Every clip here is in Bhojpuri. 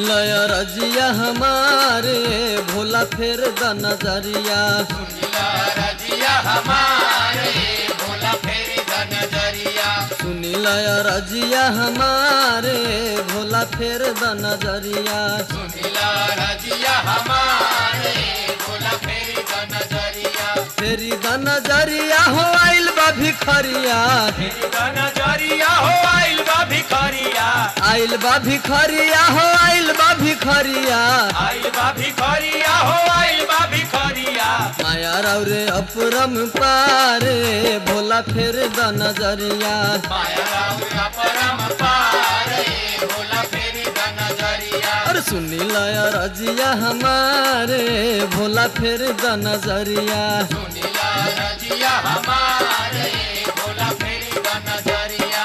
सुनिल रजिया हमारे भोला फेर द नजरिया सुनिला रजिया हमारे भोला फेरी द नजरिया सुनिल रजिया हमारे भोला फेर द नजरिया सुनिला रजिया हमारे भोला फेरी द नजरिया फेरी द नजरिया हो आइल बा भिखरिया फेरी द नजरिया हो आइल बा भिखरिया आइल बा भिखरिया हो आइल बा भिखरिया आइल बा भिखरिया हो आइल बा भिखरिया माया रे अपरम पारे भोला फेर द नजरिया माया राउरा परम पारे भोला फेरी द नजरिया और सुनिल रजिया हमारे भोला फेर द नजरिया सुनिला रजिया हमारे भोला फेरी द नजरिया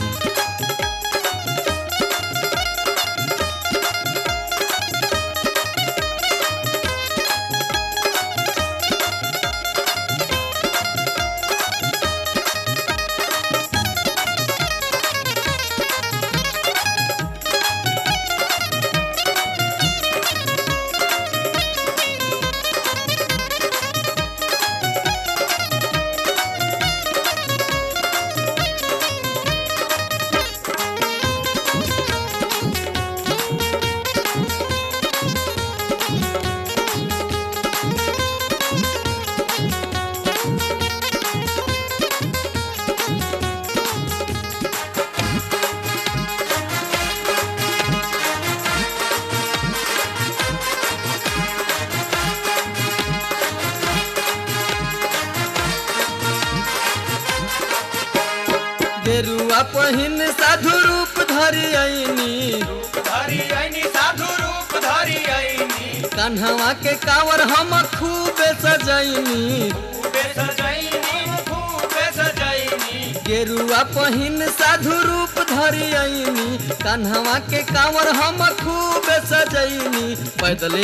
गेरुआ पहिन साधु रूप धरि आईनी धरी आईनी साधु रूप धरी आईनी कन्हवा के कावर हम खूब सजैनी खूबे सजैनी खूबे सजैनी गेरुआ पहिन साधु रूप धरि आईनी कन्हवा के कावर हम खूब सजैनी पैदल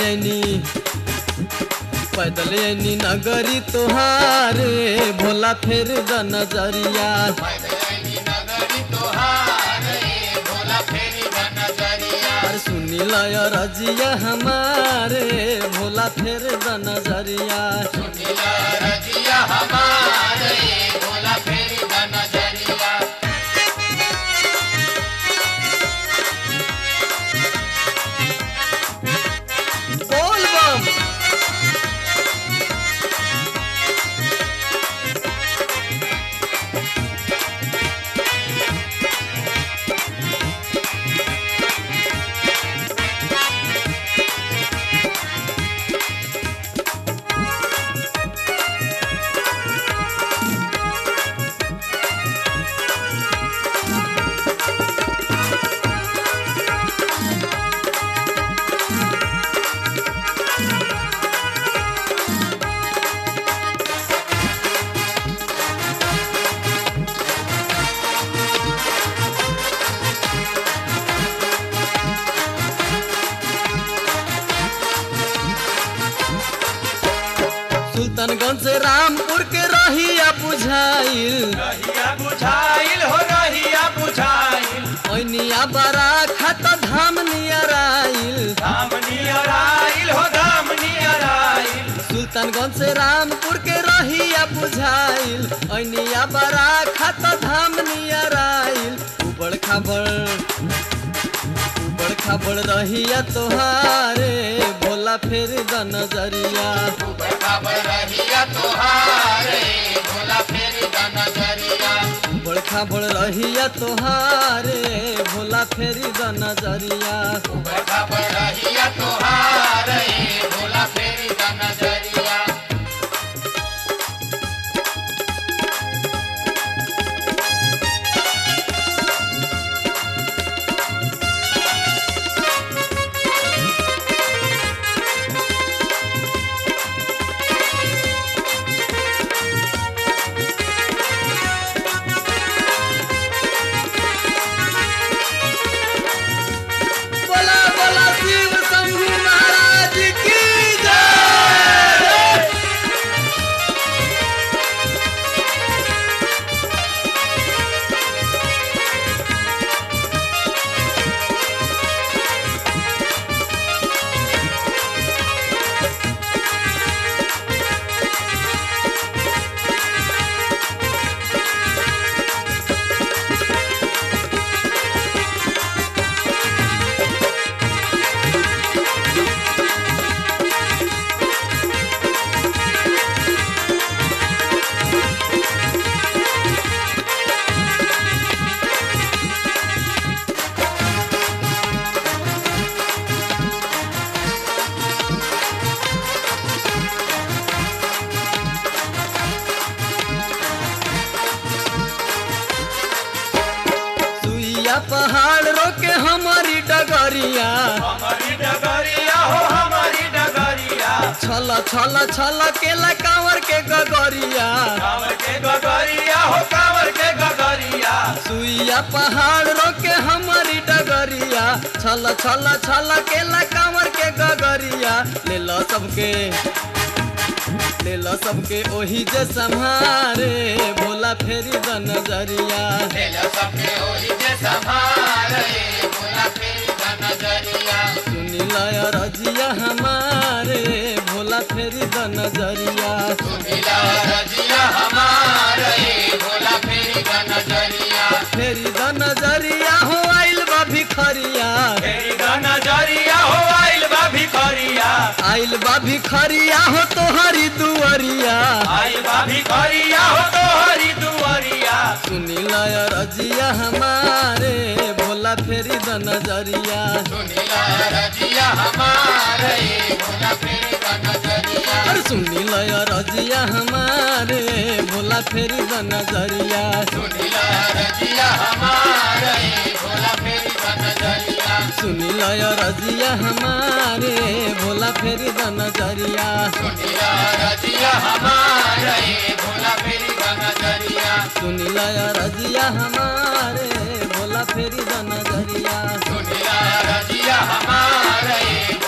आईनी नगरी तोहारे भोला फेर द नजरिया पैदलैनी नगरी तोहारे भोला फेरी द नजरिया और सुनिल रजिया हमारे भोला फेर द नजरिया सुनिला रजिया हमारे भोला फेरी द नजरिया बोल बम सुल्तानगंज से रामपुर के रहिया बुझाइल रहिया बुझाइल हो रहिया बुझाइल ओनिया बड़ा खत धाम नियराइल धाम नियर आइल हो धाम नियर आइल सुल्तानगंज से रामपुर के रहिया बुझाइल ओनिया बड़ा खत धाम नियराइल उबड़ खाबड़ रहिया तोहारे भोला फेर द नजरिया ऊपर खबर रहिया तोहारे भोला फेरी द नजरिया उबड़ खाबड़ रहिया तोहारे भोला फेरी द नजरिया ऊपर खबर रहिया तोहारे भोला फेरी द नजरिया बोला बोला शिव शंभू महाराज की जय। सुइया पहाड़ रोके हमारी डगरिया हमारी डगरिया हो हमारी डगरिया छल छल छल केला कांवर के गगरिया कांवर के गगरिया हो कांवर के गगरिया सुइया पहाड़ रोके हमारी डगरिया छल छल छल केला कांवर के गगरिया ले लो सबके ओही जे संहारे भोला फेरी द नजरिया ले लो सबके ओही जे संभारे भोला फेरी द नजरिया सुनी लय रजिया हमारे भोला फेरी द नजरिया सुनिला रजिया हमारे भोला फेरी द नजरिया फेरी द नजरिया हो आइल बा भिखरिया फेरी द नजरिया हो आइल बा भिखरिया आइल बा भिखरिया हो तोहरी दुअरिया आइल बा भिखरिया हो तोहरी दुआरिया सुनी लय रजिया हमारे भोला फेरी द नजरिया सुनिला रजिया हमारे भोला फेरी द नजरिया अरे सुनी लय रजिया हमारे भोला फेरी द नजरिया सुनिला रजिया हमारे भोला फेरी द नजरिया सुनी लय रजिया हमारे भोला फेरी द नजरिया सुनिला रजिया हमारे भोला फेरी द नजरिया सुनी लय रजिया हमारे भोला फेरी द नजरिया सुनिला रजिया हमारे